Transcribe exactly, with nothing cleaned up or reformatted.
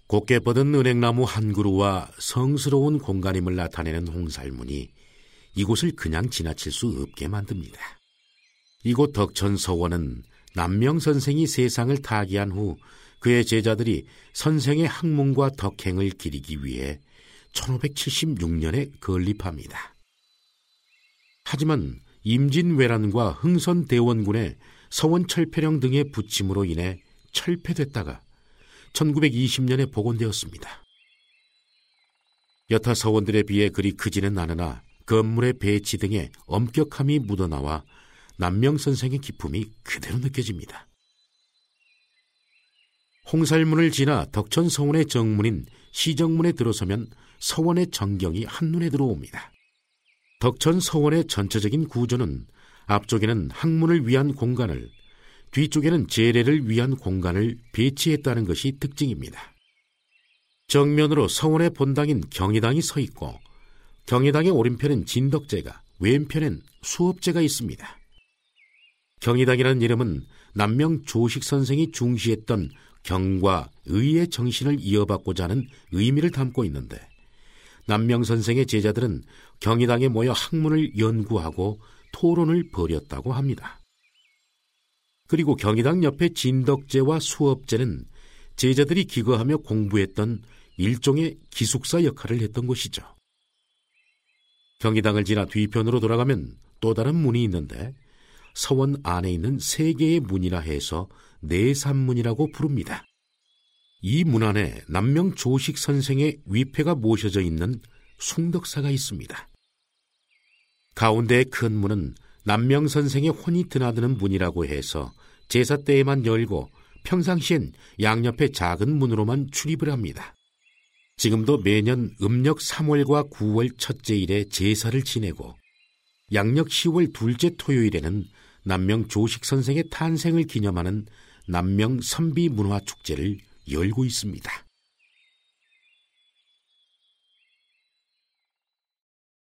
곱게 뻗은 은행나무 한 그루와 성스러운 공간임을 나타내는 홍살문이 이곳을 그냥 지나칠 수 없게 만듭니다. 이곳 덕천서원은 남명선생이 세상을 타기한 후 그의 제자들이 선생의 학문과 덕행을 기리기 위해 천오백칠십육 년에 건립합니다. 하지만 임진왜란과 흥선대원군의 서원철폐령 등의 부침으로 인해 철폐됐다가 천구백이십 년에 복원되었습니다. 여타 서원들에 비해 그리 크지는 않으나 건물의 배치 등의 엄격함이 묻어나와 남명선생의 기품이 그대로 느껴집니다. 홍살문을 지나 덕천서원의 정문인 시정문에 들어서면 서원의 전경이 한눈에 들어옵니다. 덕천서원의 전체적인 구조는 앞쪽에는 학문을 위한 공간을, 뒤쪽에는 제례를 위한 공간을 배치했다는 것이 특징입니다. 정면으로 서원의 본당인 경희당이 서 있고 경희당의 오른편엔 진덕제가, 왼편엔 수업제가 있습니다. 경희당이라는 이름은 남명 조식 선생이 중시했던 경과 의의 정신을 이어받고자 하는 의미를 담고 있는데, 남명 선생의 제자들은 경희당에 모여 학문을 연구하고 토론을 벌였다고 합니다. 그리고 경희당 옆에 진덕제와 수업제는 제자들이 기거하며 공부했던 일종의 기숙사 역할을 했던 곳이죠. 경희당을 지나 뒤편으로 돌아가면 또 다른 문이 있는데 서원 안에 있는 세 개의 문이라 해서 내산문이라고 부릅니다. 이 문 안에 남명 조식 선생의 위패가 모셔져 있는 숭덕사가 있습니다. 가운데의 큰 문은 남명 선생의 혼이 드나드는 문이라고 해서 제사 때에만 열고 평상시엔 양옆에 작은 문으로만 출입을 합니다. 지금도 매년 음력 삼월과 구월 첫째 일에 제사를 지내고 양력 시월 둘째 토요일에는 남명 조식 선생의 탄생을 기념하는 남명 선비문화축제를 열고 있습니다.